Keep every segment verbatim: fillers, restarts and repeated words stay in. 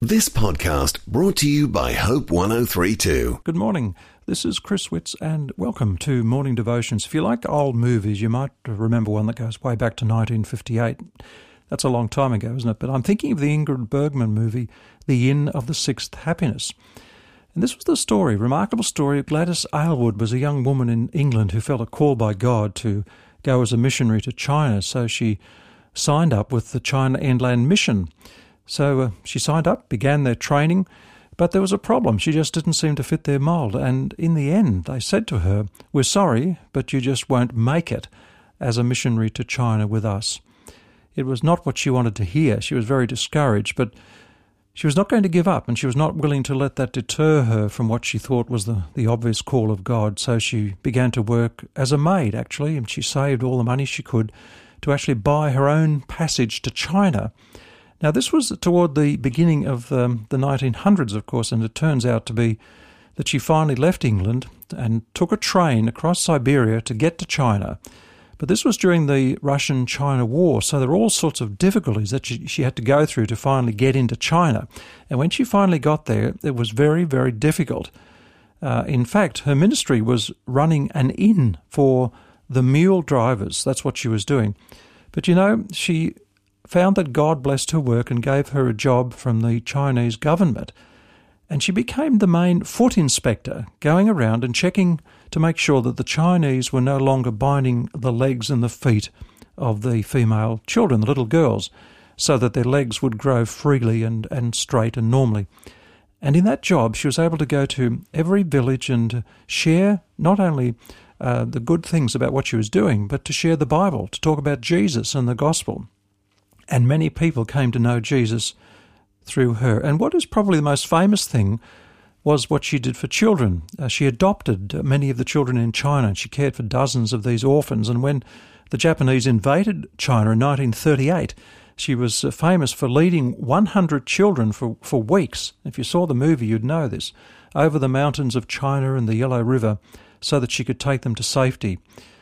This podcast brought to you by Hope one oh three two. Good morning. This is Chris Witts and welcome to Morning Devotions. If you like old movies, you might remember one that goes way back to nineteen fifty-eight. That's a long time ago, isn't it? But I'm thinking of the Ingrid Bergman movie, The Inn of the Sixth Happiness. And this was the story, remarkable story of Gladys Aylward was a young woman in England who felt a call by God to go as a missionary to China. So she signed up with the China Inland Mission. So uh, she signed up, began their training, but there was a problem. She just didn't seem to fit their mould. And in the end, they said to her, "We're sorry, but you just won't make it as a missionary to China with us." It was not what she wanted to hear. She was very discouraged, but she was not going to give up, and she was not willing to let that deter her from what she thought was the, the obvious call of God. So she began to work as a maid, actually, and she saved all the money she could to actually buy her own passage to China. Now, this was toward the beginning of um, the nineteen hundreds, of course, and it turns out to be that she finally left England and took a train across Siberia to get to China. But this was during the Russian-China War, so there were all sorts of difficulties that she, she had to go through to finally get into China. And when she finally got there, it was very, very difficult. Uh, in fact, her ministry was running an inn for the mule drivers. That's what she was doing. But, you know, she found that God blessed her work and gave her a job from the Chinese government. And she became the main foot inspector, going around and checking to make sure that the Chinese were no longer binding the legs and the feet of the female children, the little girls, so that their legs would grow freely and, and straight and normally. And in that job, she was able to go to every village and share not only uh, the good things about what she was doing, but to share the Bible, to talk about Jesus and the gospel. And many people came to know Jesus through her. And what is probably the most famous thing was what she did for children. Uh, she adopted many of the children in China, and she cared for dozens of these orphans. And when the Japanese invaded China in nineteen thirty-eight, she was uh, famous for leading one hundred children for, for weeks. If you saw the movie, you'd know this, over the mountains of China and the Yellow River so that she could take them to safety.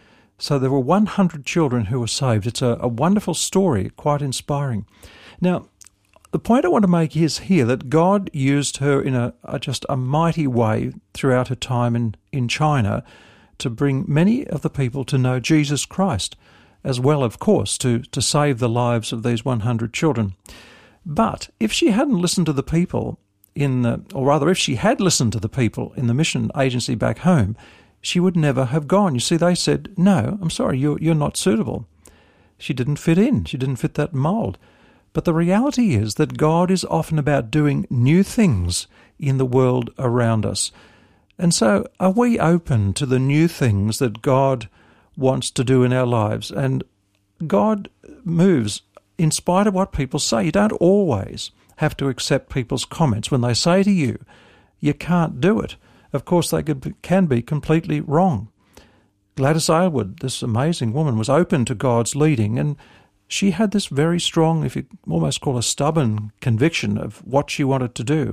So there were one hundred children who were saved. It's a, a wonderful story, quite inspiring. Now, the point I want to make is here that God used her in a, a just a mighty way throughout her time in, in China to bring many of the people to know Jesus Christ, as well, of course, to, to save the lives of these one hundred children. But if she hadn't listened to the people in the, or rather if she had listened to the people in the mission agency back home, she would never have gone. You see, they said, "No, I'm sorry, you're, you're not suitable." She didn't fit in. She didn't fit that mould. But the reality is that God is often about doing new things in the world around us. And so are we open to the new things that God wants to do in our lives? And God moves in spite of what people say. You don't always have to accept people's comments. When they say to you, you can't do it, of course they can be completely wrong. Gladys Aylward, this amazing woman, was open to God's leading, and she had this very strong, if you almost call a stubborn, conviction of what she wanted to do.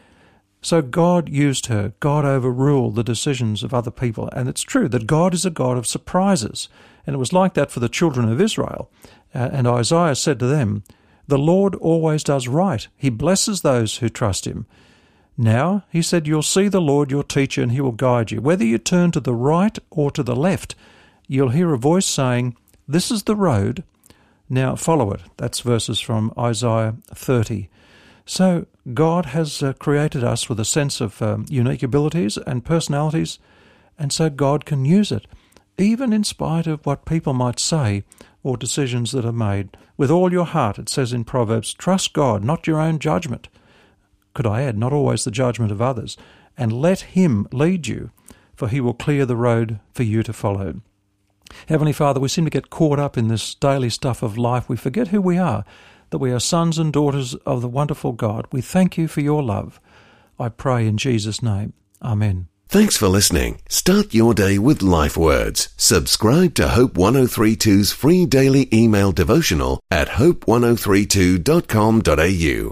So God used her. God overruled the decisions of other people. And it's true that God is a God of surprises. And it was like that for the children of Israel. Uh, and Isaiah said to them, "The Lord always does right. He blesses those who trust him." Now, he said, "You'll see the Lord your teacher, and he will guide you. Whether you turn to the right or to the left, you'll hear a voice saying, 'This is the road. Now follow it.'" That's verses from Isaiah thirty. So God has uh, created us with a sense of um, unique abilities and personalities, and so God can use it, even in spite of what people might say or decisions that are made. With all your heart, it says in Proverbs, trust God, not your own judgment. Could I add, not always the judgment of others, and let him lead you, for he will clear the road for you to follow. Heavenly Father, we seem to get caught up in this daily stuff of life. We forget who we are, that we are sons and daughters of the wonderful God. We thank you for your love. I pray in Jesus' name. Amen. Thanks for listening. Start your day with Life Words. Subscribe to Hope one oh three two's free daily email devotional at hope one oh three two dot com dot a u.